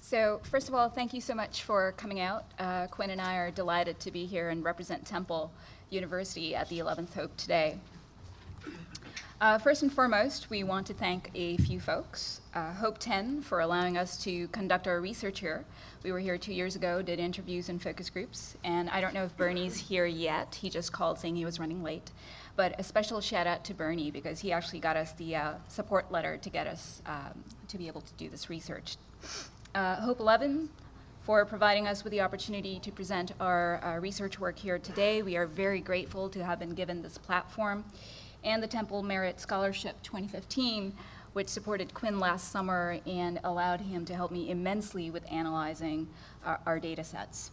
So first of all, thank you so much for coming out. Quinn and I are delighted to be here and represent Temple University at the 11th Hope today. First and foremost, we want to thank a few folks. Hope 10 for allowing us to conduct our research here. We were here 2 years ago, did interviews and focus groups, and I don't know if Bernie's here yet. He just called saying he was running late. But a special shout out to Bernie because he actually got us the support letter to get us to be able to do this research. Hope 11 for providing us with the opportunity to present our research work here today. We are very grateful to have been given this platform. And the Temple Merit Scholarship 2015, which supported Quinn last summer and allowed him to help me immensely with analyzing our data sets.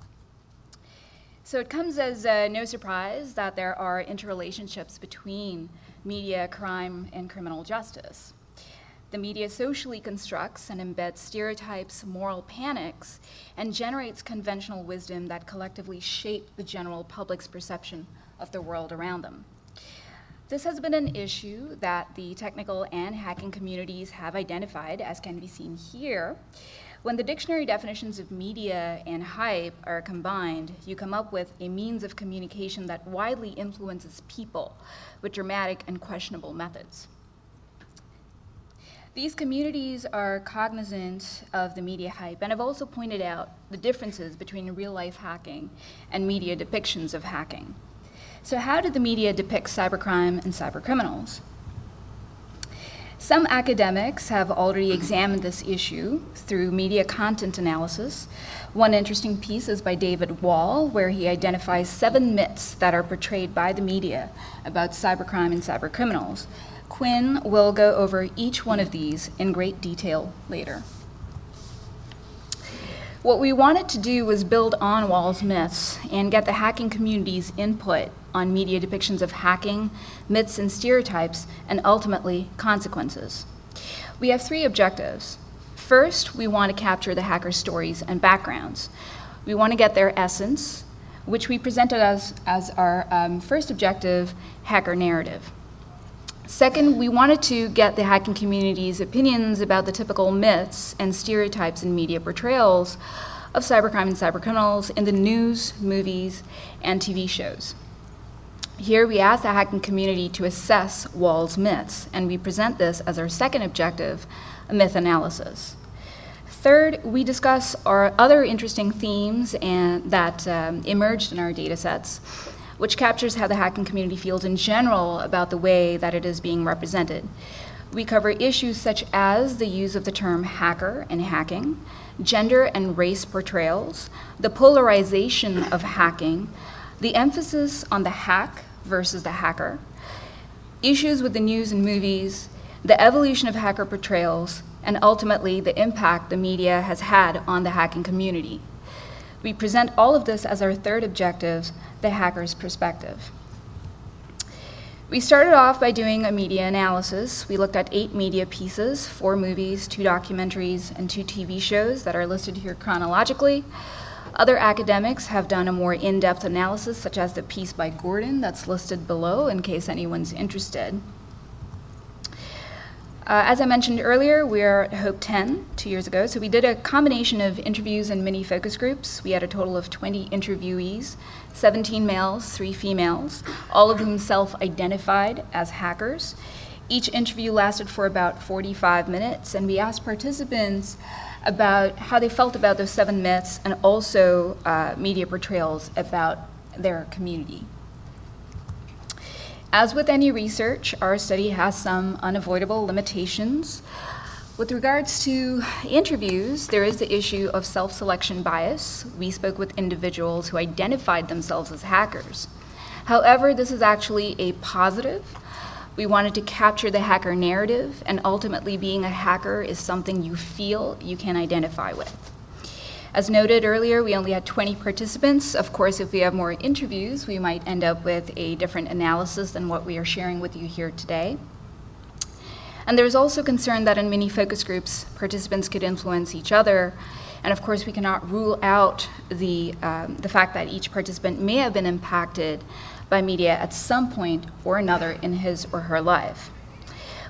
So it comes as no surprise that there are interrelationships between media, crime, and criminal justice. The media socially constructs and embeds stereotypes, moral panics, and generates conventional wisdom that collectively shape the general public's perception of the world around them. This has been an issue that the technical and hacking communities have identified, as can be seen here. When the dictionary definitions of media and hype are combined, you come up with a means of communication that widely influences people with dramatic and questionable methods. These communities are cognizant of the media hype and have also pointed out the differences between real-life hacking and media depictions of hacking. So how did the media depict cybercrime and cybercriminals? Some academics have already examined this issue through media content analysis. One interesting piece is by David Wall, where he identifies 7 myths that are portrayed by the media about cybercrime and cybercriminals. Quinn will go over each one of these in great detail later. What we wanted to do was build on Wall's myths and get the hacking community's input on media depictions of hacking, myths and stereotypes, and ultimately consequences. We have 3 objectives. First, we want to capture the hackers' stories and backgrounds. We want to get their essence, which we presented as our first objective, hacker narrative. Second, we wanted to get the hacking community's opinions about the typical myths and stereotypes in media portrayals of cybercrime and cybercriminals in the news, movies, and TV shows. Here we ask the hacking community to assess Wall's myths, and we present this as our second objective, a myth analysis. Third, we discuss our other interesting themes that emerged in our data sets, which captures how the hacking community feels in general about the way that it is being represented. We cover issues such as the use of the term hacker and hacking, gender and race portrayals, the polarization of hacking, the emphasis on the hack versus the hacker, issues with the news and movies, the evolution of hacker portrayals, and ultimately the impact the media has had on the hacking community. We present all of this as our third objective, the hacker's perspective. We started off by doing a media analysis. We looked at 8 media pieces, 4 movies, 2 documentaries, and 2 TV shows that are listed here chronologically. Other academics have done a more in-depth analysis, such as the piece by Gordon that's listed below in case anyone's interested. As I mentioned earlier, we're at Hope 10 2 years ago, so we did a combination of interviews and mini focus groups. We had a total of 20 interviewees, 17 males, 3 females, all of whom self-identified as hackers. Each interview lasted for about 45 minutes, and we asked participants about how they felt about those 7 myths and also media portrayals about their community. As with any research, our study has some unavoidable limitations. With regards to interviews, there is the issue of self-selection bias. We spoke with individuals who identified themselves as hackers. However, this is actually a positive. We wanted to capture the hacker narrative, and ultimately being a hacker is something you feel you can identify with. As noted earlier, we only had 20 participants. Of course, if we have more interviews, we might end up with a different analysis than what we are sharing with you here today. And there's also concern that in many focus groups, participants could influence each other. And of course, we cannot rule out the fact that each participant may have been impacted by media at some point or another in his or her life.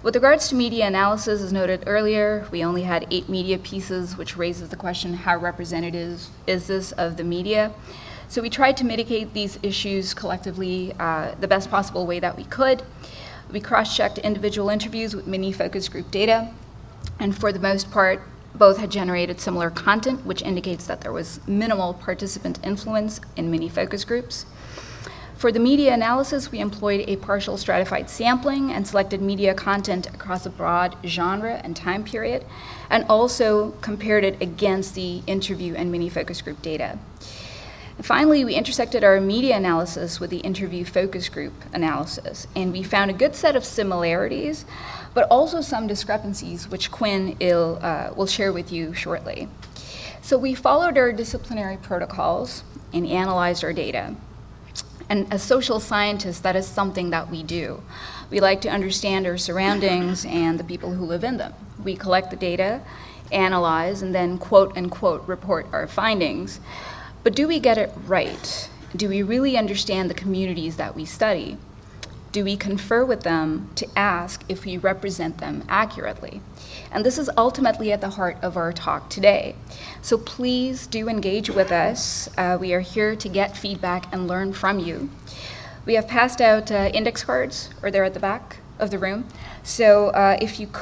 With regards to media analysis, as noted earlier, we only had 8 media pieces, which raises the question, how representative is this of the media? So we tried to mitigate these issues collectively the best possible way that we could. We cross-checked individual interviews with mini focus group data, and for the most part, both had generated similar content, which indicates that there was minimal participant influence in mini focus groups. For the media analysis, we employed a partial stratified sampling and selected media content across a broad genre and time period, and also compared it against the interview and mini focus group data. And finally, we intersected our media analysis with the interview focus group analysis, and we found a good set of similarities, but also some discrepancies, which Quinn will share with you shortly. So we followed our disciplinary protocols and analyzed our data. And as social scientists, that is something that we do. We like to understand our surroundings and the people who live in them. We collect the data, analyze, and then quote unquote report our findings. But do we get it right? Do we really understand the communities that we study? Do we confer with them to ask if we represent them accurately? And this is ultimately at the heart of our talk today. So please do engage with us. We are here to get feedback and learn from you. We have passed out index cards, or they're at the back of the room. So if you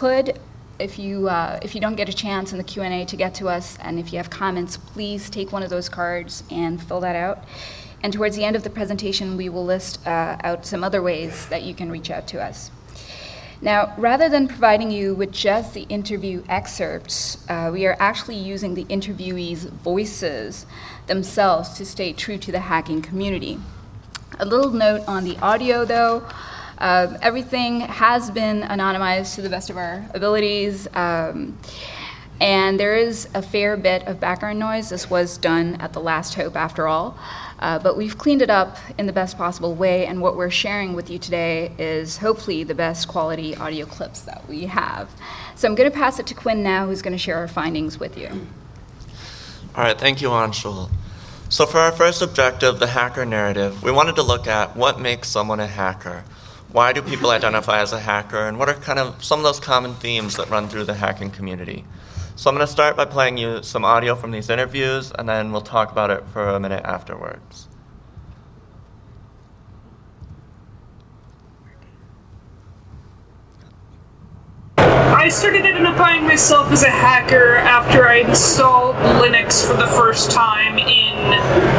don't get a chance in the Q&A to get to us, and if you have comments, please take one of those cards and fill that out. And towards the end of the presentation, we will list out some other ways that you can reach out to us. Now, rather than providing you with just the interview excerpts, we are actually using the interviewees' voices themselves to stay true to the hacking community. A little note on the audio, though. Everything has been anonymized to the best of our abilities, and there is a fair bit of background noise. This was done at the last hope, after all. But we've cleaned it up in the best possible way, and what we're sharing with you today is hopefully the best quality audio clips that we have. So I'm going to pass it to Quinn now, who's going to share our findings with you. All right, thank you, Anshul. So for our first objective, the hacker narrative, we wanted to look at what makes someone a hacker. Why do people identify as a hacker, and what are kind of some of those common themes that run through the hacking community? So I'm going to start by playing you some audio from these interviews, and then we'll talk about it for a minute afterwards. I started identifying myself as a hacker after I installed Linux for the first time in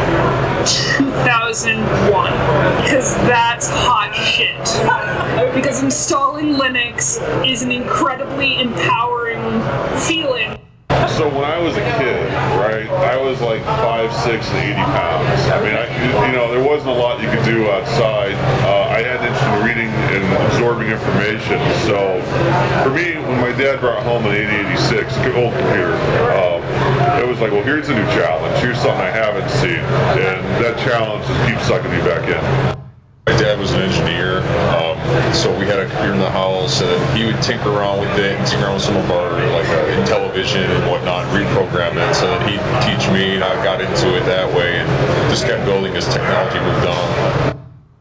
2001, because that's hot shit. Because installing Linux is an incredibly empowering feeling. So when I was a kid, right, I was like 5'6" and 80 pounds. I mean, there wasn't a lot you could do outside. I had an interest in reading and absorbing information. So for me, when my dad brought home an 8086, an old computer, it was like, well, here's a new challenge. Here's something I haven't seen. And that challenge just keeps sucking me back in. My dad was an engineer, so we had a computer in the house, and he would tinker around with it and tinker around with some of our, like, Intellivision and whatnot, reprogram it, so that he'd teach me, and I got into it that way, and just kept building as technology moved on.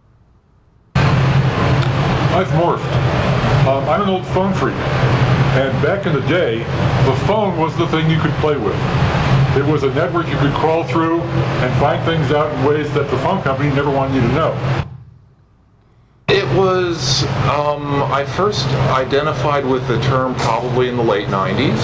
I've morphed. I'm an old phone freak, and back in the day, the phone was the thing you could play with. It was a network you could crawl through and find things out in ways that the phone company never wanted you to know. It was, I first identified with the term probably in the late 90s.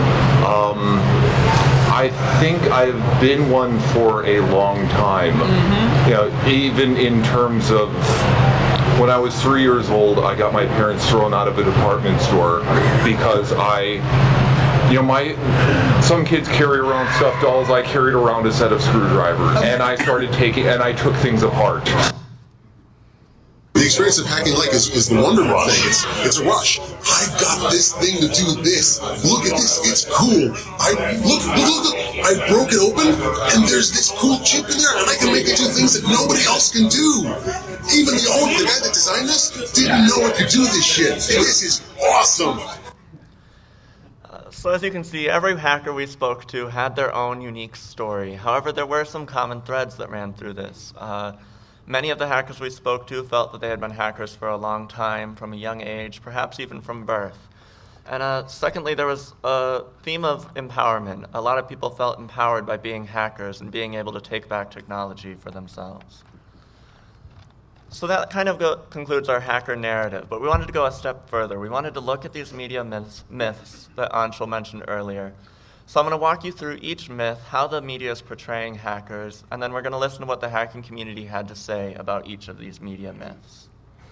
I think I've been one for a long time. Even in terms of when I was 3 years old, I got my parents thrown out of a department store because some kids carry around stuffed dolls. I carried around a set of screwdrivers, and I took things apart. The experience of hacking like is the wonderful thing. It's a rush. I got this thing to do this. Look at this. It's cool. Look. I broke it open, and there's this cool chip in there, and I can make it do things that nobody else can do. Even the guy that designed this didn't know it could do this shit. This is awesome. So as you can see, every hacker we spoke to had their own unique story. However, there were some common threads that ran through this. Many of the hackers we spoke to felt that they had been hackers for a long time, from a young age, perhaps even from birth. And secondly, there was a theme of empowerment. A lot of people felt empowered by being hackers and being able to take back technology for themselves. So that kind of concludes our hacker narrative, but we wanted to go a step further. We wanted to look at these media myths that Anshul mentioned earlier. So I'm going to walk you through each myth, how the media is portraying hackers, and then we're going to listen to what the hacking community had to say about each of these media myths.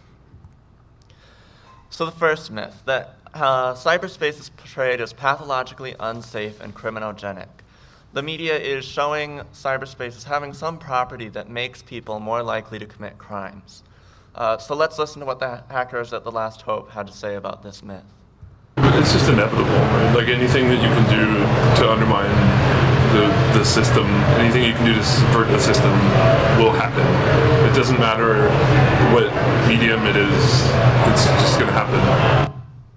So the first myth, that cyberspace is portrayed as pathologically unsafe and criminogenic. The media is showing cyberspace as having some property that makes people more likely to commit crimes. So let's listen to what the hackers at The Last Hope had to say about this myth. It's just inevitable, right? Like anything that you can do to undermine the system, anything you can do to subvert the system will happen. It doesn't matter what medium it is, it's just going to happen.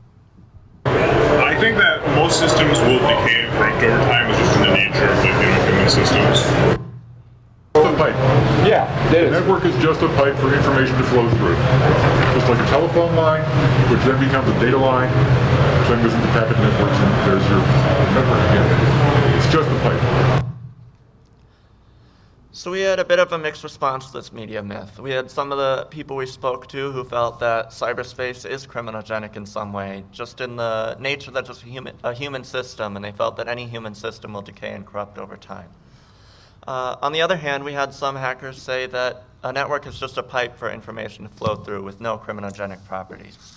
I think that most systems will decay and corrupt over time. It's just in the nature of human systems. Just a pipe. Yeah, it is. The network is just a pipe for information to flow through. Just like a telephone line, which then becomes a data line, which then goes into packet networks, and there's your network again. It's just a pipe. So we had a bit of a mixed response to this media myth. We had some of the people we spoke to who felt that cyberspace is criminogenic in some way, just in the nature that it's a human system, and they felt that any human system will decay and corrupt over time. On the other hand, we had some hackers say that a network is just a pipe for information to flow through with no criminogenic properties.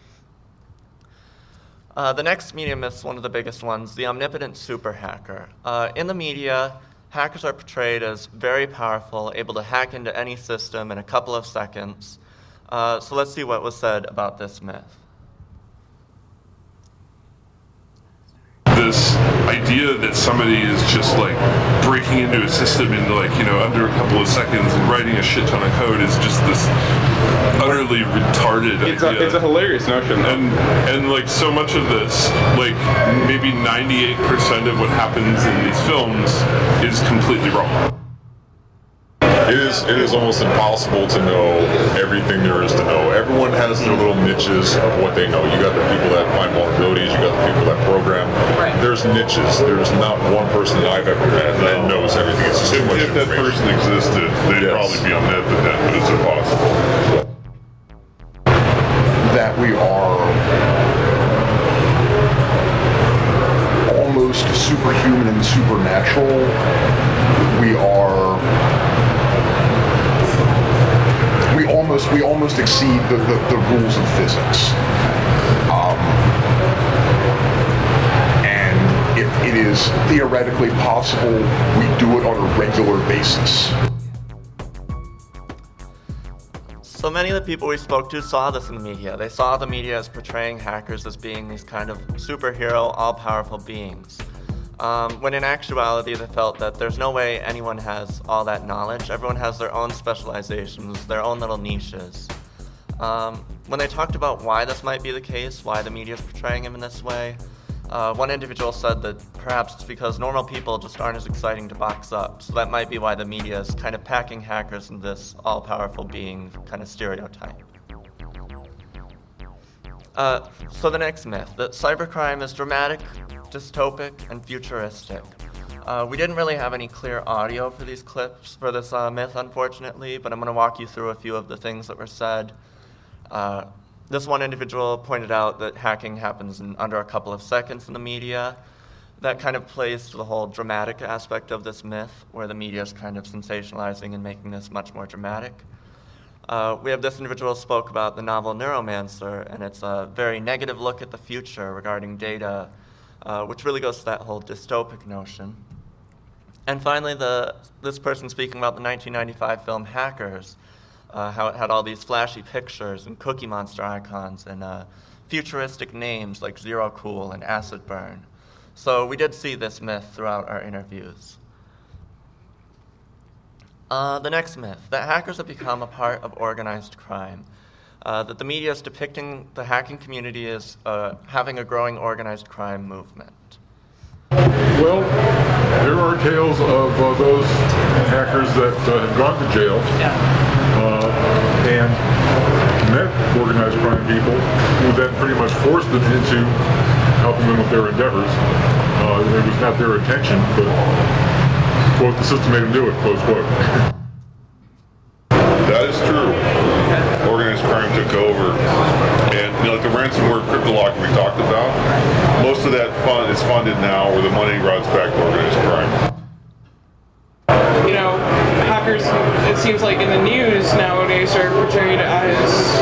The next media myth is one of the biggest ones, the omnipotent super hacker. In the media, hackers are portrayed as very powerful, able to hack into any system in a couple of seconds. So let's see what was said about this myth. This idea that somebody is just like breaking into a system in under a couple of seconds and writing a shit ton of code is just this utterly retarded idea. It's a hilarious notion, though. And like so much of this, like maybe 98% of what happens in these films is completely wrong. It is almost impossible to know everything there is to know. Everyone has their little niches of what they know. You got the people that find vulnerabilities, you got the people that program. Right. There's niches. There's not one person that I've ever met that knows everything. It's just too much If that information. person existed, they'd probably be omnipotent, but it's impossible. That we are almost superhuman and supernatural. We almost exceed the rules of physics. And if it is theoretically possible, we do it on a regular basis. So many of the people we spoke to saw this in the media. They saw the media as portraying hackers as being these kind of superhero, all-powerful beings. When in actuality, they felt that there's no way anyone has all that knowledge. Everyone has their own specializations, their own little niches. When they talked about why this might be the case, why the media is portraying him in this way, one individual said that perhaps it's because normal people just aren't as exciting to box up. So that might be why the media is kind of packing hackers in this all-powerful being kind of stereotype. So the next myth, that cybercrime is dramatic, dystopic, and futuristic. We didn't really have any clear audio for these clips for this myth, unfortunately, but I'm going to walk you through a few of the things that were said. This one individual pointed out that hacking happens in under a couple of seconds in the media. That kind of plays to the whole dramatic aspect of this myth, where the media is kind of sensationalizing and making this much more dramatic. We have this individual spoke about the novel Neuromancer, and it's a very negative look at the future regarding data, which really goes to that whole dystopic notion. And finally, this person speaking about the 1995 film Hackers, how it had all these flashy pictures and Cookie Monster icons and futuristic names like Zero Cool and Acid Burn. So we did see this myth throughout our interviews. The next myth, that hackers have become a part of organized crime. That the media is depicting the hacking community as having a growing organized crime movement. Well, there are tales of those hackers that have gone to jail and met organized crime people who then pretty much forced them into helping them with their endeavors. It was not their intention, but, quote, the system made them do it, close quote. That is true. Organized crime took over, and like the ransomware crypto locking we talked about, most of that fund is funded now, where the money routes back to organized crime. Hackers, it seems like in the news nowadays, are portrayed as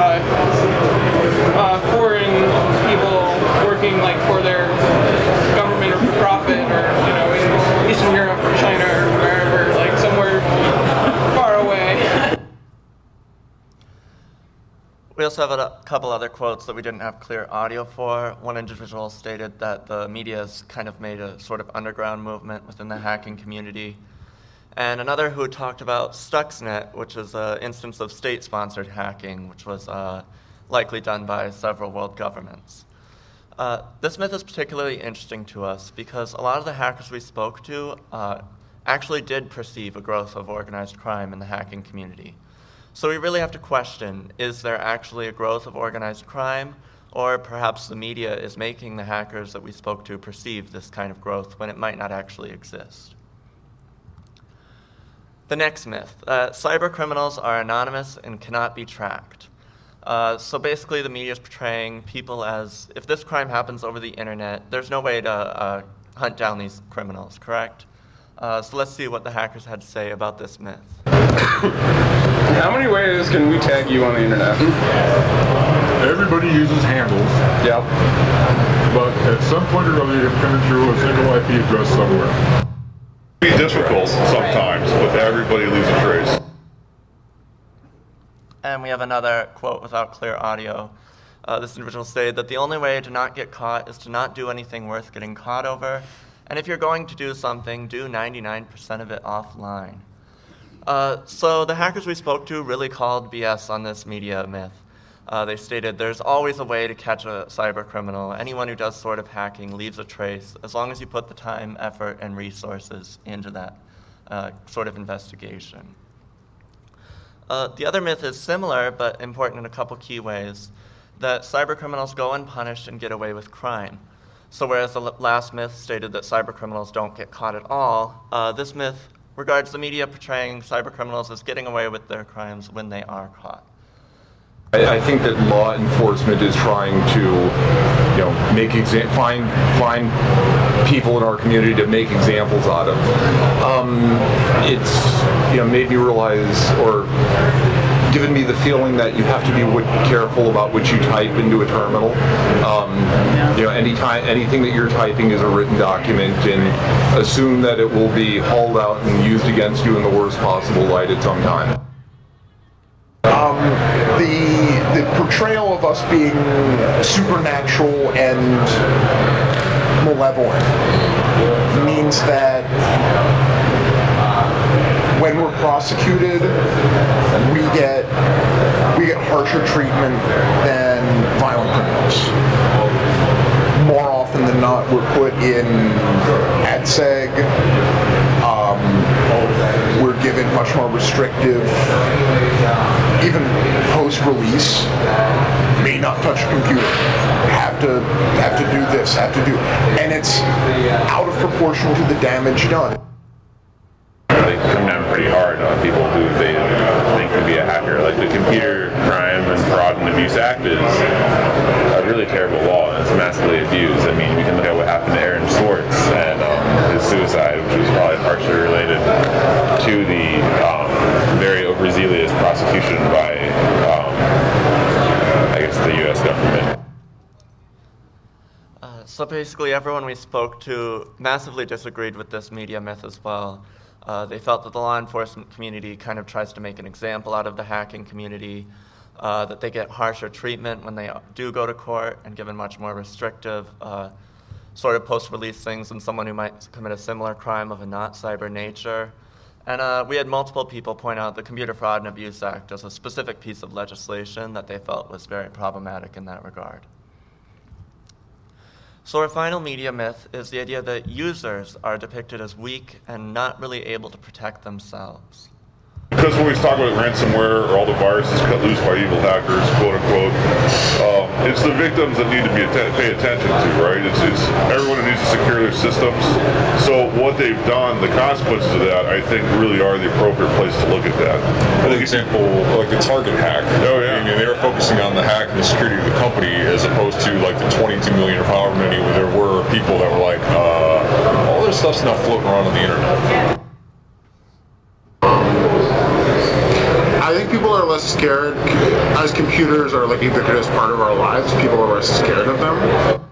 foreign people working like for their government or for profit, or in Eastern Europe or China or wherever, like somewhere far away. We also have a couple other quotes that we didn't have clear audio for. One individual stated that the media has kind of made a sort of underground movement within the hacking community. And another who talked about Stuxnet, which is an instance of state-sponsored hacking, which was likely done by several world governments. This myth is particularly interesting to us because a lot of the hackers we spoke to actually did perceive a growth of organized crime in the hacking community. So we really have to question, is there actually a growth of organized crime, or perhaps the media is making the hackers that we spoke to perceive this kind of growth when it might not actually exist? The next myth, cyber criminals are anonymous and cannot be tracked. So basically the media is portraying people as, if this crime happens over the internet, there's no way to hunt down these criminals, correct? So let's see what the hackers had to say about this myth. How many ways can we tag you on the internet? Everybody uses handles. Yep. But at some point or other, you're coming through a single IP address somewhere. It can be difficult sometimes, but everybody leaves a trace. And we have another quote without clear audio. This individual stated that the only way to not get caught is to not do anything worth getting caught over. And if you're going to do something, do 99% of it offline. So the hackers we spoke to really called BS on this media myth. They stated there's always a way to catch a cyber criminal. Anyone who does sort of hacking leaves a trace as long as you put the time, effort, and resources into that sort of investigation. The other myth is similar but important in a couple key ways, that cyber criminals go unpunished and get away with crime. So whereas the last myth stated that cyber criminals don't get caught at all, this myth regards the media portraying cyber criminals as getting away with their crimes when they are caught. I think that law enforcement is trying to, make find people in our community to make examples out of. It's made me realize, or given me the feeling that you have to be careful about what you type into a terminal. Anything that you're typing is a written document, and assume that it will be hauled out and used against you in the worst possible light at some time. The portrayal of us being supernatural and malevolent means that when we're prosecuted, we get harsher treatment than violent criminals. More often than not, we're put in ADSEG. We're given much more restrictive, even post-release, may not touch a computer, have to do this, and it's out of proportion to the damage done. They come down pretty hard on people who they think could be a hacker. Like the Computer Crime and Fraud and Abuse Act is a really terrible law, and it's massively abused. I mean, we can look at what happened to Aaron Swartz and his suicide, which was probably partially related to the very overzealous prosecution by, the U.S. government. So basically everyone we spoke to massively disagreed with this media myth as well. They felt that the law enforcement community kind of tries to make an example out of the hacking community, that they get harsher treatment when they do go to court and given much more restrictive sort of post-release things than someone who might commit a similar crime of a not cyber nature. And we had multiple people point out the Computer Fraud and Abuse Act as a specific piece of legislation that they felt was very problematic in that regard. So our final media myth is the idea that users are depicted as weak and not really able to protect themselves. Because when we talk about ransomware or all the viruses cut loose by evil hackers, quote unquote, it's the victims that need to pay attention to, right? It's everyone who needs to secure their systems. So what they've done, the consequences of that, I think, really are the appropriate place to look at that. For example, like the Target hack. Oh yeah. I mean, they were focusing on the hack and the security of the company as opposed to like the 22 million or however many where there were people that were like, all this stuff's not floating around on the internet. I think people are less scared, as computers are like a ubiquitous part of our lives, people are less scared of them.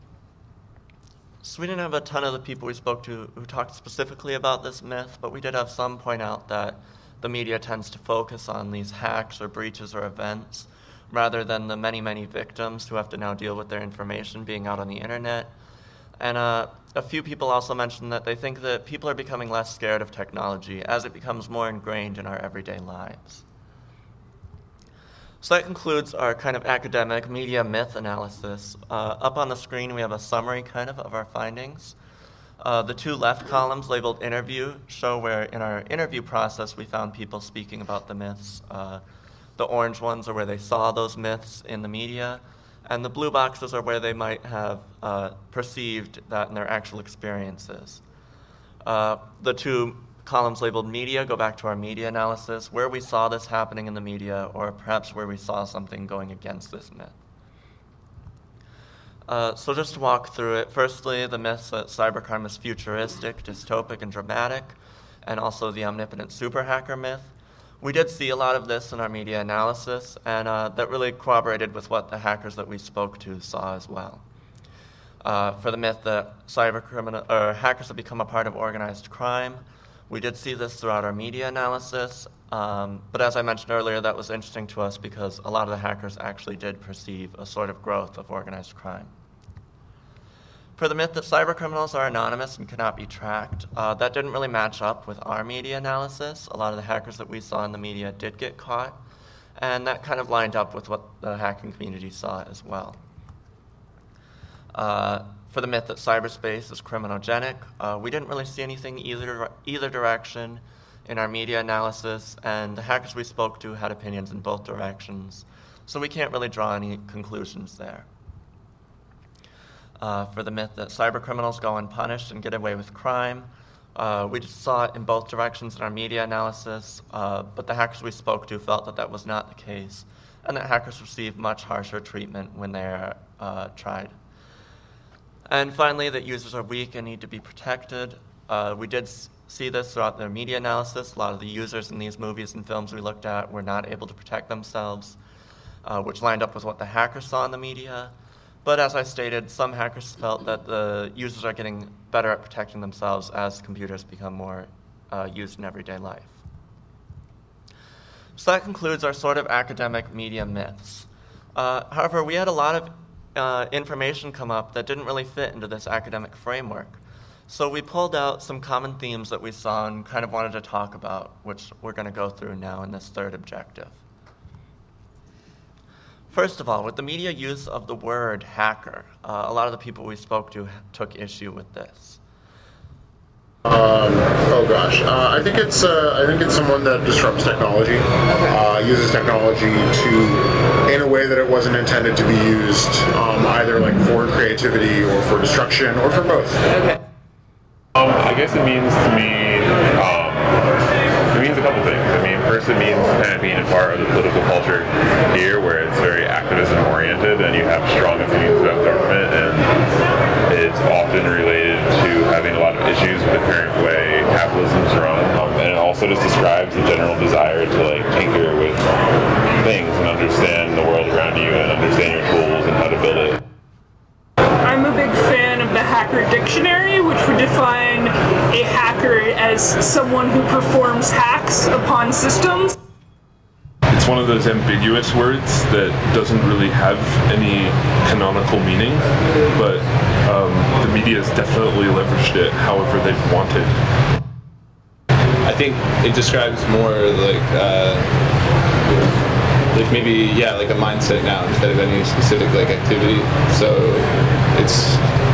So we didn't have a ton of the people we spoke to who talked specifically about this myth, but we did have some point out that the media tends to focus on these hacks or breaches or events rather than the many, many victims who have to now deal with their information being out on the internet. And a few people also mentioned that they think that people are becoming less scared of technology as it becomes more ingrained in our everyday lives. So that concludes our kind of academic media myth analysis. Up on the screen we have a summary kind of our findings. The two left columns labeled interview show where in our interview process we found people speaking about the myths. The orange ones are where they saw those myths in the media, and the blue boxes are where they might have perceived that in their actual experiences. The two columns labeled media go back to our media analysis, where we saw this happening in the media, or perhaps where we saw something going against this myth. So just to walk through it, firstly, the myths that cybercrime is futuristic, dystopic, and dramatic, and also the omnipotent super hacker myth. We did see a lot of this in our media analysis, and that really corroborated with what the hackers that we spoke to saw as well. For the myth that hackers have become a part of organized crime, we did see this throughout our media analysis, but as I mentioned earlier, that was interesting to us because a lot of the hackers actually did perceive a sort of growth of organized crime. For the myth that cybercriminals are anonymous and cannot be tracked, that didn't really match up with our media analysis. A lot of the hackers that we saw in the media did get caught, and that kind of lined up with what the hacking community saw as well. For the myth that cyberspace is criminogenic, we didn't really see anything either direction in our media analysis, and the hackers we spoke to had opinions in both directions, so we can't really draw any conclusions there. For the myth that cybercriminals go unpunished and get away with crime, we just saw it in both directions in our media analysis, but the hackers we spoke to felt that that was not the case, and that hackers receive much harsher treatment when they are tried. And finally, that users are weak and need to be protected. We did see this throughout the media analysis. A lot of the users in these movies and films we looked at were not able to protect themselves, which lined up with what the hackers saw in the media. But as I stated, some hackers felt that the users are getting better at protecting themselves as computers become more used in everyday life. So that concludes our sort of academic media myths. However, we had a lot of information come up that didn't really fit into this academic framework. So we pulled out some common themes that we saw and kind of wanted to talk about, which we're going to go through now in this third objective. First of all, with the media use of the word hacker, a lot of the people we spoke to took issue with this. I think it's someone that disrupts technology, uses technology in a way that it wasn't intended to be used, either like for creativity or for destruction or for both. Okay. I guess it means to me, it means a couple things. I mean, first it means kind of being a part of the political culture here, where it's very activism oriented and you have strong opinions about government, and it's often related to having a lot of issues with the current way capitalism's run. And it also just describes the general desire to like tinker with things and understand the world around you and understand your tools and how to build it. I'm a big fan of the Hacker Dictionary, which would define a hacker as someone who performs hacks upon systems. It's one of those ambiguous words that doesn't really have any canonical meaning, but the media has definitely leveraged it however they've wanted. I think it describes more like maybe like a mindset now instead of any specific like activity. So it's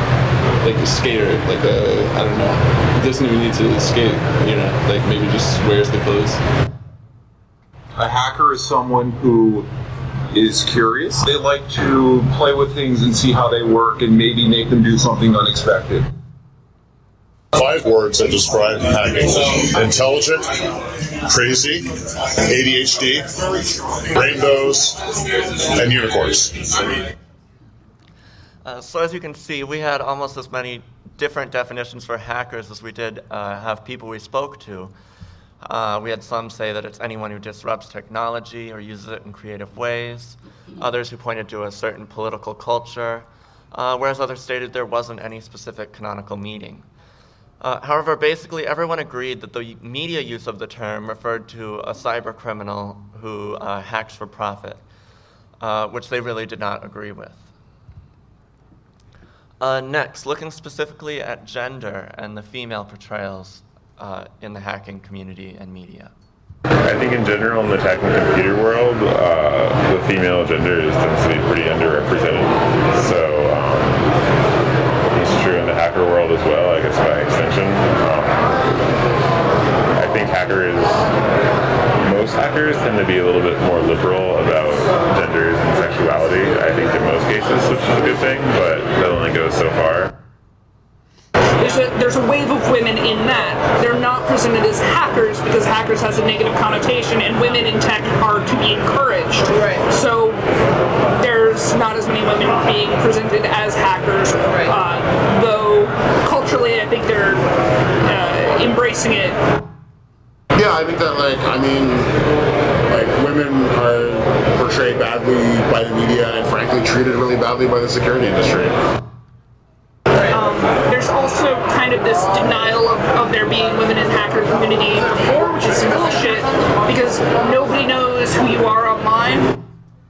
like a skater, like I don't know, doesn't even need to skate, you know, like maybe just wears the clothes. A hacker is someone who is curious. They like to play with things and see how they work and maybe make them do something unexpected. 5 words that describe hacking: intelligent, crazy, ADHD, rainbows, and unicorns. So as you can see, we had almost as many different definitions for hackers as we did have people we spoke to. We had some say that it's anyone who disrupts technology or uses it in creative ways, others who pointed to a certain political culture, whereas others stated there wasn't any specific canonical meaning. However, basically everyone agreed that the media use of the term referred to a cyber criminal who hacks for profit, which they really did not agree with. Next, looking specifically at gender and the female portrayals in the hacking community and media. I think in general in the tech and computer world, the female gender tends to be pretty underrepresented. So it's true in the hacker world as well, I guess by extension. I think most hackers tend to be a little bit more liberal about genders and sexuality, I think in most cases, which is a good thing, but that only goes so far. There's a wave of women in that. They're not presented as hackers because hackers has a negative connotation, and women in tech are to be encouraged. Right. So there's not as many women being presented as hackers, though culturally I think they're embracing it. Yeah, I think that, women are portrayed badly by the media and frankly treated really badly by the security industry. There's also kind of this denial of there being women in the hacker community before, which is bullshit, because nobody knows who you are online.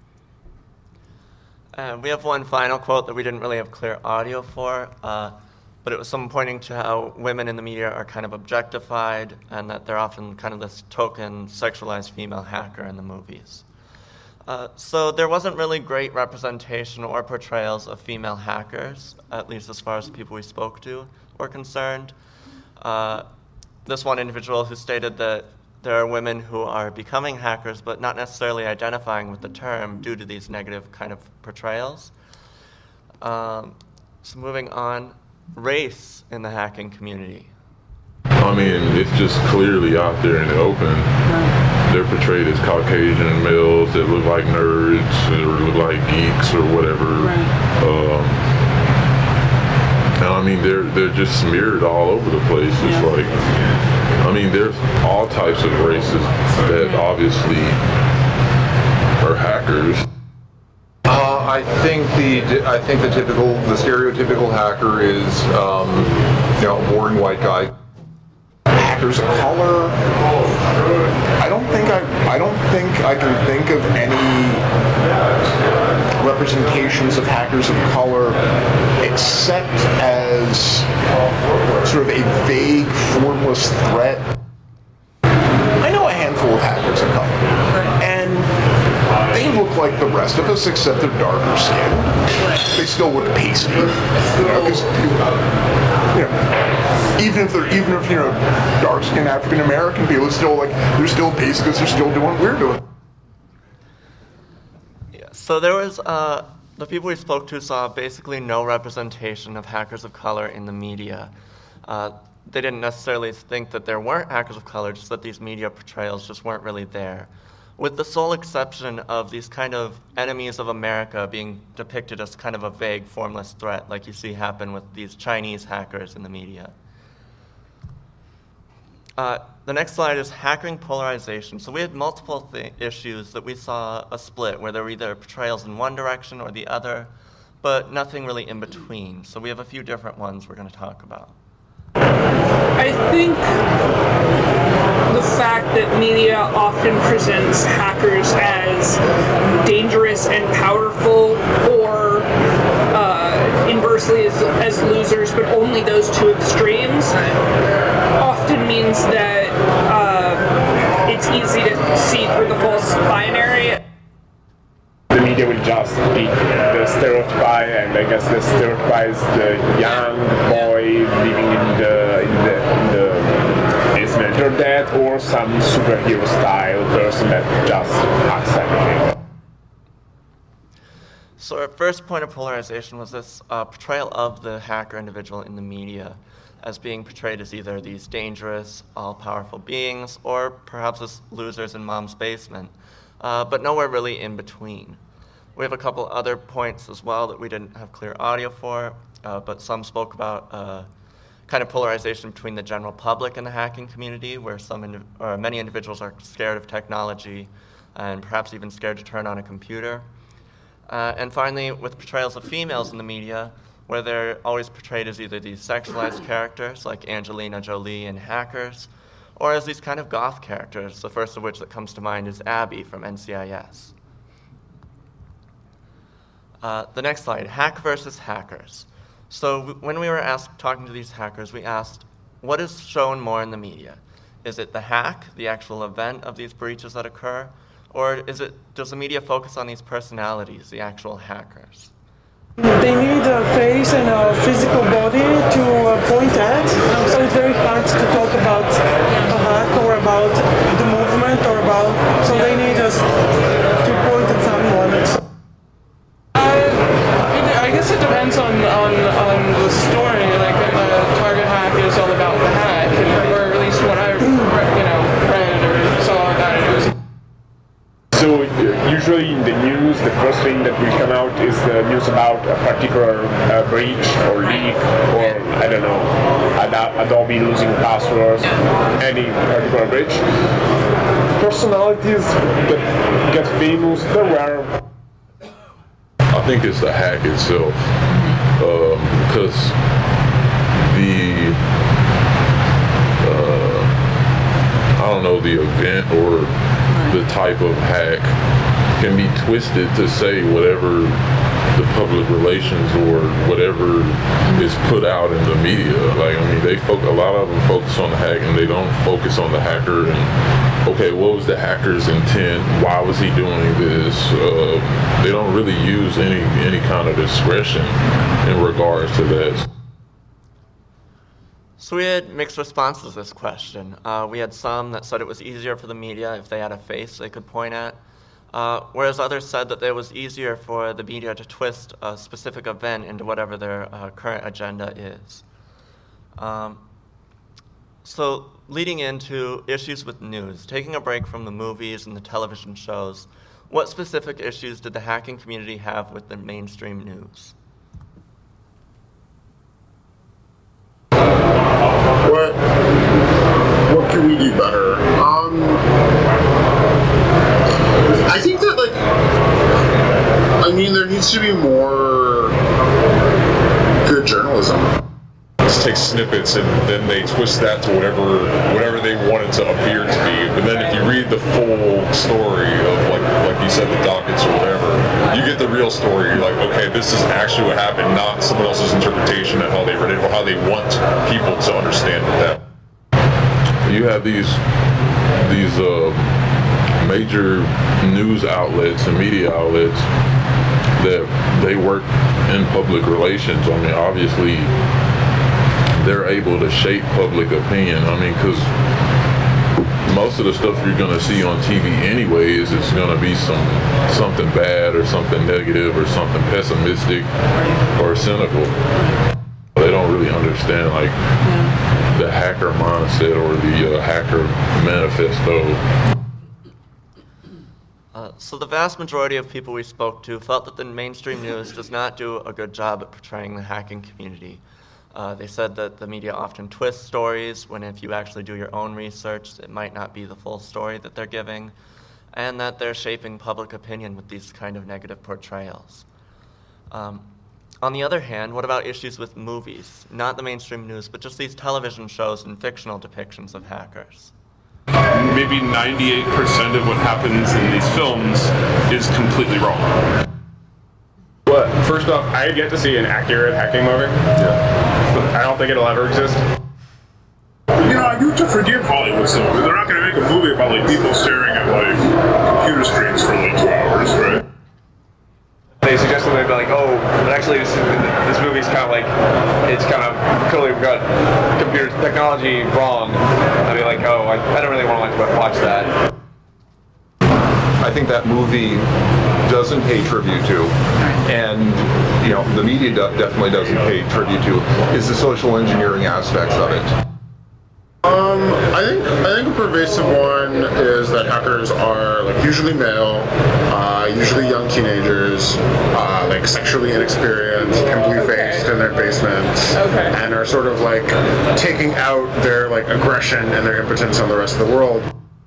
We have one final quote that we didn't really have clear audio for, but it was someone pointing to how women in the media are kind of objectified and that they're often kind of this token sexualized female hacker in the movies. So there wasn't really great representation or portrayals of female hackers, at least as far as the people we spoke to were concerned. This one individual who stated that there are women who are becoming hackers but not necessarily identifying with the term due to these negative kind of portrayals. So moving on, race in the hacking community. I mean, it's just clearly out there in the open. They're portrayed as Caucasian males that look like nerds or look like geeks or whatever. And I mean, they're just smeared all over the place. It's like, I mean, there's all types of races that obviously are hackers. I think the stereotypical hacker is a boring white guy. Hackers of color. I don't think I can think of any representations of hackers of color except as sort of a vague, formless threat. I know a handful of hackers of color, and they look like the rest of us except they're darker skinned. They still look pasty, even if dark-skinned African American people, it's still they're still pasty because they're still doing what we're doing. Yeah. So there was the people we spoke to saw basically no representation of hackers of color in the media. They didn't necessarily think that there weren't hackers of color, just that these media portrayals just weren't really there, with the sole exception of these kind of enemies of America being depicted as kind of a vague, formless threat, like you see happen with these Chinese hackers in the media. The next slide is hackering polarization. So we had multiple issues that we saw a split, where there were either portrayals in one direction or the other, but nothing really in between. So we have a few different ones we're going to talk about. I think the fact that media often presents hackers as dangerous and powerful, or inversely as losers, but only those two extremes, often means that it's easy to see through the false binary. The media would just beat this stereotype, and I guess the stereotype is the young boy living in the basement, or that, or some superhero style person that just acts anything. So our first point of polarization was this portrayal of the hacker individual in the media as being portrayed as either these dangerous, all-powerful beings, or perhaps as losers in mom's basement, but nowhere really in between. We have a couple other points as well that we didn't have clear audio for, but some spoke about kind of polarization between the general public and the hacking community, where many individuals are scared of technology and perhaps even scared to turn on a computer. And finally, with portrayals of females in the media, where they're always portrayed as either these sexualized characters like Angelina Jolie in Hackers, or as these kind of goth characters, the first of which that comes to mind is Abby from NCIS. The next slide, hack versus hackers. So when we were talking to these hackers, we asked, what is shown more in the media? Is it the hack, the actual event of these breaches that occur, or does the media focus on these personalities, the actual hackers? They need a face and a physical body to point at, so it's very hard to talk about a hack or about the movement or about, so they need us to point at someone. I guess it depends on the story. Like Target hack is all about the hack, or at least what I read or saw about it. So usually in the news, the first thing that will come out is the news about a particular breach or leak, or I don't know, Adobe losing passwords, any particular breach. Personalities that get famous, they're rare. I think it's the hack itself, because the event or the type of hack can be twisted to say whatever the public relations or whatever is put out in the media. Like, I mean, a lot of them focus on the hack and they don't focus on the hacker and, okay, what was the hacker's intent? Why was he doing this? They don't really use any kind of discretion in regards to that. So we had mixed responses to this question. We had some that said it was easier for the media if they had a face they could point at, whereas others said that it was easier for the media to twist a specific event into whatever their current agenda is. So leading into issues with news, taking a break from the movies and the television shows, what specific issues did the hacking community have with the mainstream news? What can we do better? I think that, there needs to be more good journalism. Just take snippets and then they twist that to whatever they want it to appear to be. But then if you read the full story of like you said, the dockets or whatever, you get the real story. You're like, okay, this is actually what happened, not someone else's interpretation of how they read it or how they want people to understand that. You have these major news outlets and media outlets that they work in public relations. I mean, obviously, they're able to shape public opinion. I mean, because most of the stuff you're going to see on TV anyways is going to be something bad or something negative or something pessimistic or cynical. They don't really understand the hacker mindset or the hacker manifesto. So the vast majority of people we spoke to felt that the mainstream news does not do a good job at portraying the hacking community. They said that the media often twists stories when if you actually do your own research, it might not be the full story that they're giving, and that they're shaping public opinion with these kind of negative portrayals. On the other hand, what about issues with movies? Not the mainstream news, but just these television shows and fictional depictions of hackers. Maybe 98% of what happens in these films is completely wrong. Well, first off, I get to see an accurate hacking movie. Yeah. I don't think it'll ever exist. I do to forgive Hollywood stuff. They're not going to make a movie about people staring at computer screens for 2 hours, right? They suggested they'd be like, oh, essentially this movie's kind of like, it's kind of clearly got computer technology wrong. I'd be like, oh, I don't really want to watch that. I think that movie doesn't pay tribute to, and the media definitely doesn't pay tribute to, is the social engineering aspects of it. I think a pervasive one is that hackers are usually male, usually young teenagers, sexually inexperienced, pimply faced in their basements, and are sort of taking out their aggression and their impotence on the rest of the world.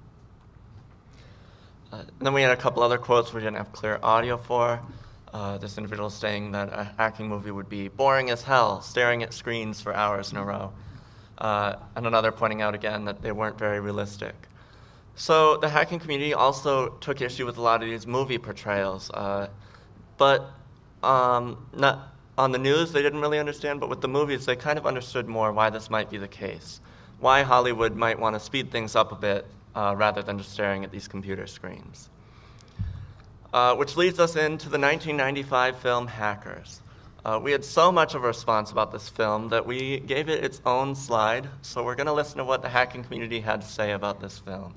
Then we had a couple other quotes we didn't have clear audio for. This individual saying that a hacking movie would be boring as hell, staring at screens for hours in a row. And another pointing out again that they weren't very realistic. So the hacking community also took issue with a lot of these movie portrayals. But not on the news they didn't really understand, but with the movies they kind of understood more why this might be the case. Why Hollywood might want to speed things up a bit rather than just staring at these computer screens. Which leads us into the 1995 film Hackers. We had so much of a response about this film that we gave it its own slide, so we're going to listen to what the hacking community had to say about this film.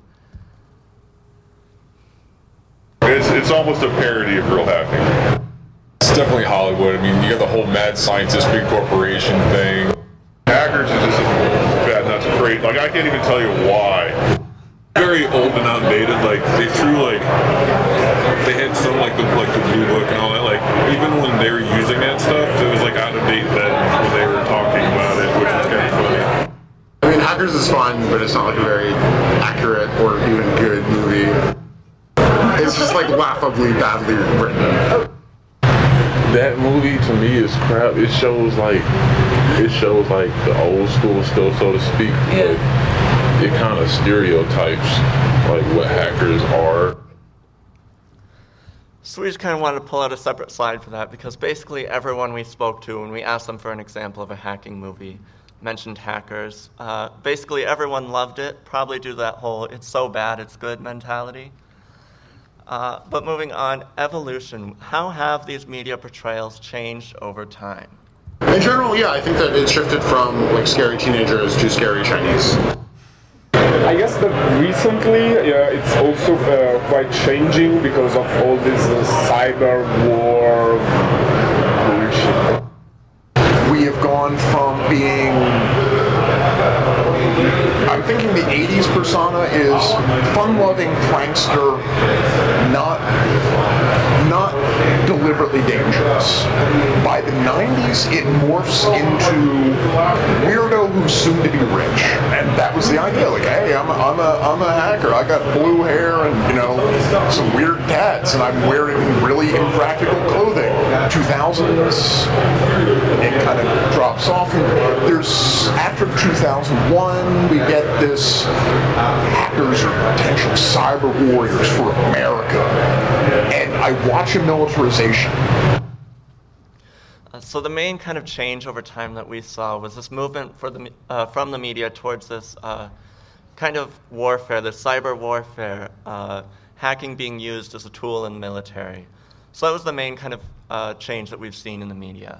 It's almost a parody of real hacking. It's definitely Hollywood. I mean, you got the whole mad scientist, big corporation thing. Hackers is just bad nuts great. I can't even tell you why. Very old and outdated. They threw they had some the blue book and all that. Even when they were using that stuff, it was out of date then when they were talking about it, which was kind of funny. I mean, Hackers is fun, but it's not a very accurate or even good movie. It's just laughably badly written. That movie to me is crap. It shows the old school still, so to speak. But it kind of stereotypes what hackers are. So we just kind of wanted to pull out a separate slide for that because basically everyone we spoke to when we asked them for an example of a hacking movie mentioned Hackers. Basically everyone loved it, probably due to that whole it's so bad it's good mentality. But moving on, evolution. How have these media portrayals changed over time? In general, yeah, I think that it shifted from scary teenagers to scary Chinese. I guess that recently it's also quite changing because of all this cyber war bullshit. We have gone from being, I'm thinking the 80s persona is fun-loving prankster, not deliberately dangerous. By the 90s, it morphs into weirdo who's soon to be rich, and that was the idea. Hey, I'm a hacker. I got blue hair and some weird tats, and I'm wearing really impractical clothing. 2000s, it kind of drops off. And there's after 2001, we get this hackers are potential cyber warriors for America, and I watch a militarization. So the main kind of change over time that we saw was this movement from the media towards this kind of warfare, this cyber warfare, hacking being used as a tool in the military. So that was the main kind of change that we've seen in the media.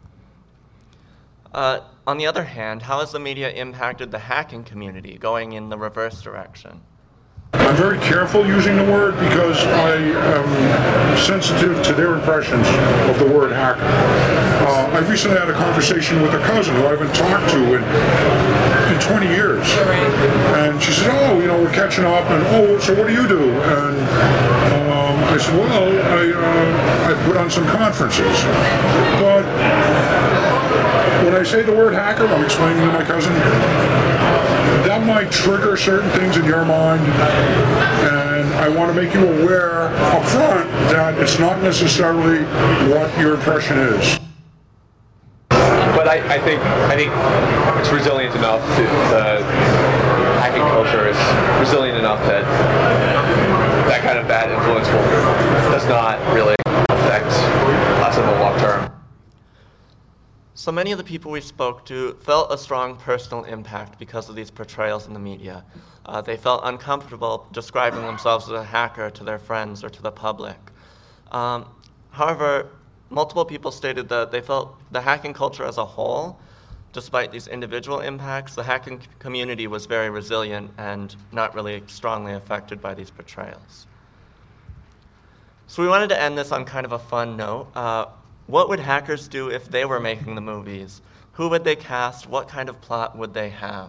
On the other hand, how has the media impacted the hacking community, going in the reverse direction? I'm very careful using the word because I am sensitive to their impressions of the word hacker. I recently had a conversation with a cousin who I haven't talked to in 20 years. And she said, oh, we're catching up, and oh, so what do you do? And I said, well, I put on some conferences. But when I say the word hacker, I'm explaining to my cousin, that might trigger certain things in your mind, and I want to make you aware up front that it's not necessarily what your impression is. But I think it's resilient enough. The hacking culture is resilient enough that that kind of bad influence does not really affect us in the long term. So many of the people we spoke to felt a strong personal impact because of these portrayals in the media. They felt uncomfortable describing themselves as a hacker to their friends or to the public. However, multiple people stated that they felt the hacking culture as a whole, despite these individual impacts, the hacking community was very resilient and not really strongly affected by these portrayals. So we wanted to end this on kind of a fun note. What would hackers do if they were making the movies? Who would they cast? What kind of plot would they have?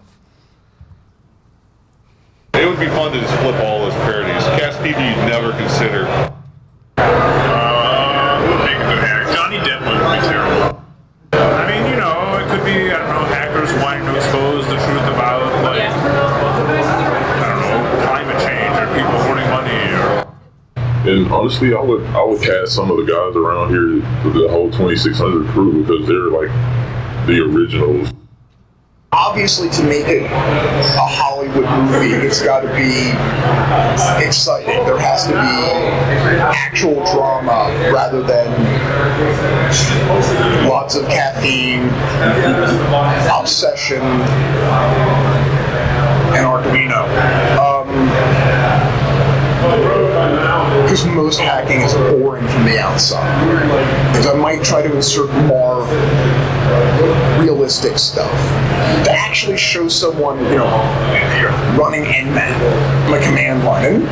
It would be fun to just flip all those parodies. Cast people you'd never consider. Who would make a good hacker? Johnny Depp would be terrible. I mean, you know, it could be, I don't know, hackers wanting to expose the truth about, like, I don't know, climate change or people hoarding money or... And honestly, I would cast some of the guys around here, the whole 2600 crew, because they're like the originals. Obviously, to make it a Hollywood movie, it's got to be exciting. There has to be actual drama rather than lots of caffeine, obsession, and Arduino. Because most hacking is boring from the outside. Because I might try to insert more realistic stuff to actually show someone, you know, running Nmap, my command line.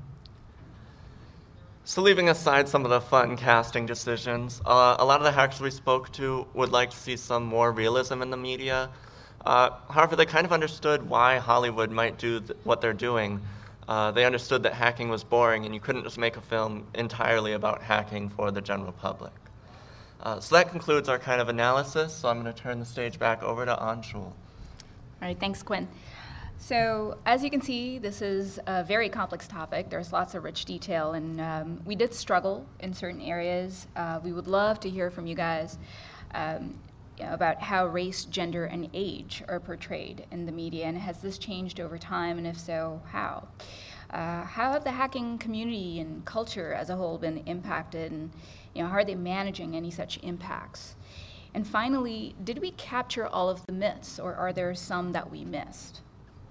So leaving aside some of the fun casting decisions, a lot of the hackers we spoke to would like to see some more realism in the media. However, they kind of understood why Hollywood might do what they're doing. They understood that hacking was boring and you couldn't just make a film entirely about hacking for the general public. So that concludes our kind of analysis, so I'm going to turn the stage back over to Anshul. All right, thanks, Quinn. So as you can see, this is a very complex topic. There's lots of rich detail, and we did struggle in certain areas. We would love to hear from you guys about how race, gender, and age are portrayed in the media, and has this changed over time, and if so, how? How have the hacking community and culture as a whole been impacted, and how are they managing any such impacts? And finally, did we capture all of the myths, or are there some that we missed?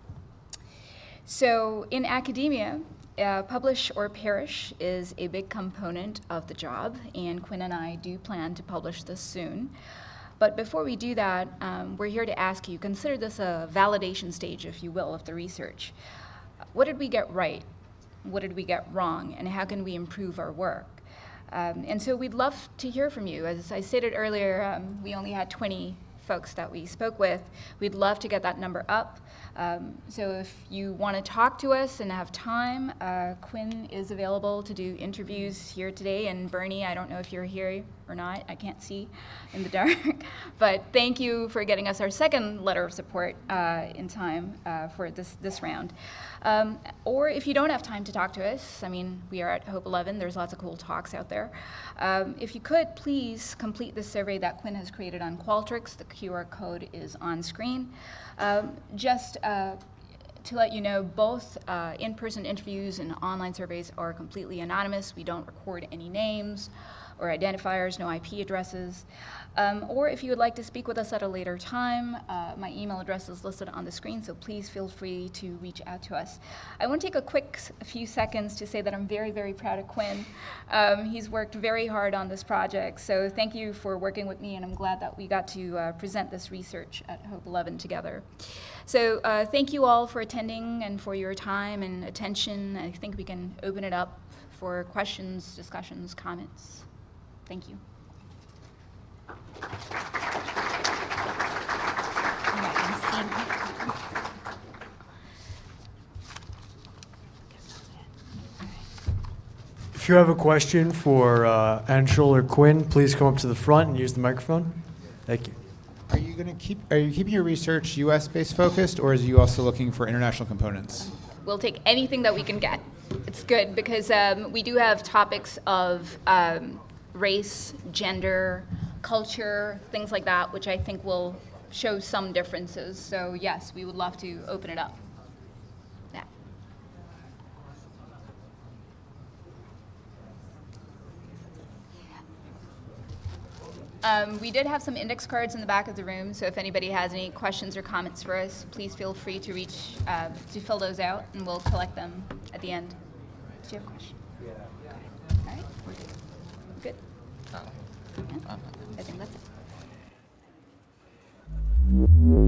So in academia, publish or perish is a big component of the job, and Quinn and I do plan to publish this soon. But before we do that, we're here to ask you, consider this a validation stage, if you will, of the research. What did we get right? What did we get wrong? And how can we improve our work? And so we'd love to hear from you. As I stated earlier, we only had 20 folks that we spoke with. We'd love to get that number up. So if you want to talk to us and have time, Quinn is available to do interviews here today. And Bernie, I don't know if you're here or not. I can't see in the dark. But thank you for getting us our second letter of support in time for this round. Or if you don't have time to talk to us, I mean, we are at Hope 11. There's lots of cool talks out there. If you could, please complete the survey that Quinn has created on Qualtrics. The QR code is on screen. Just to let you know, both in-person interviews and online surveys are completely anonymous. We don't record any names or identifiers, no IP addresses. Or if you would like to speak with us at a later time, my email address is listed on the screen, so please feel free to reach out to us. I want to take a few seconds to say that I'm very, very proud of Quinn. He's worked very hard on this project, so thank you for working with me, and I'm glad that we got to present this research at Hope 11 together. So thank you all for attending and for your time and attention. I think we can open it up for questions, discussions, comments. Thank you. If you have a question for Anshul or Quinn, please come up to the front and use the microphone. Thank you. Are you keeping your research U.S.-based focused, or is you also looking for international components? We'll take anything that we can get. It's good because we do have topics of race, gender, culture, things like that, which I think will show some differences. So yes, we would love to open it up. We did have some index cards in the back of the room, so if anybody has any questions or comments for us, please feel free to to fill those out, and we'll collect them at the end. Do you have a question? Yeah. All right. We're good. I think that's it.